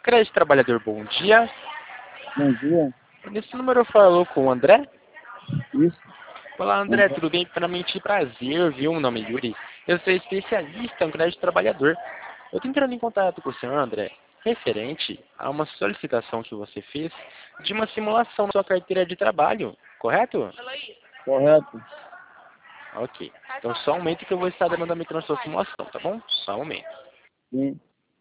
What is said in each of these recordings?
Crédito Trabalhador, bom dia. Bom dia. Nesse número eu falo com o André. Isso. Olá, André, tudo bem? Primeiramente, prazer, viu? Meu nome é Yuri. Eu sou especialista em crédito trabalhador. Eu estou entrando em contato com o senhor, André, referente a uma solicitação que você fez de uma simulação na sua carteira de trabalho, correto? Correto. Ok. Então, só um momento que eu vou estar dando andamento na sua simulação, tá bom? Só um momento. Sim.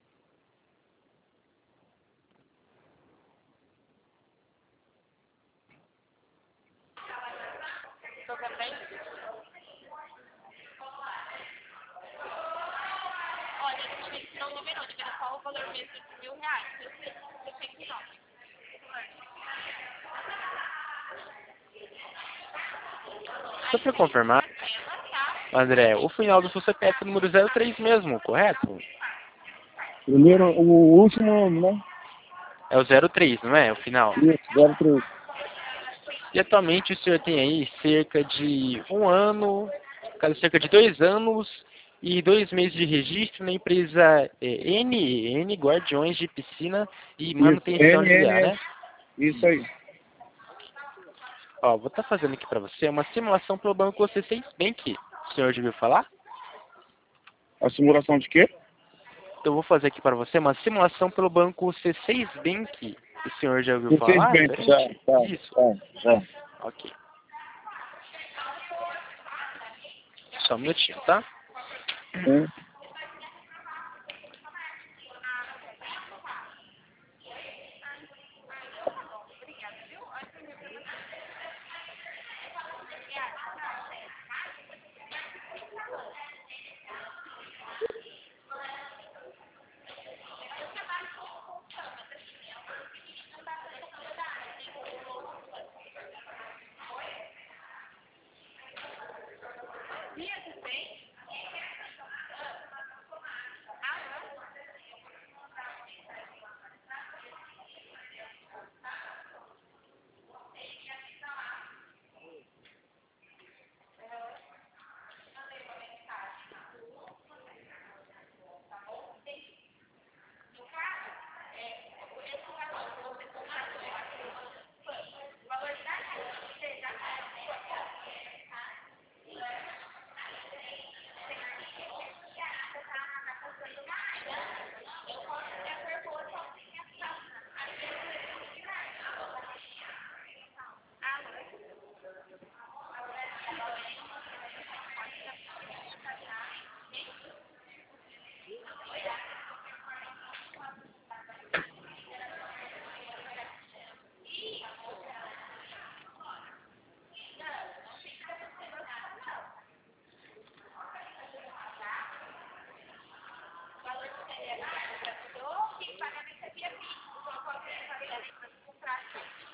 Só para confirmar, André, o final do seu CPF é o número 03 mesmo, correto? Primeiro, o último, né? É o 03, não é? O final. Isso, 03. E atualmente o senhor tem aí cerca de um ano, cerca de 2 anos e 2 meses de registro na empresa N Guardiões de Piscina e Isso. Manutenção de DA, né? Isso aí. Ó, vou estar fazendo aqui para você uma simulação pelo banco C6 Bank. O senhor já ouviu falar? A simulação de quê? Então eu vou fazer aqui para você uma simulação pelo banco C6 Bank. O senhor já ouviu Vocês falar? bem, Referente? Isso. já. Ok. Só um minutinho, tá? Sim.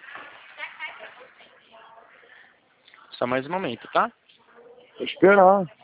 Só mais um momento, tá? Tô esperando.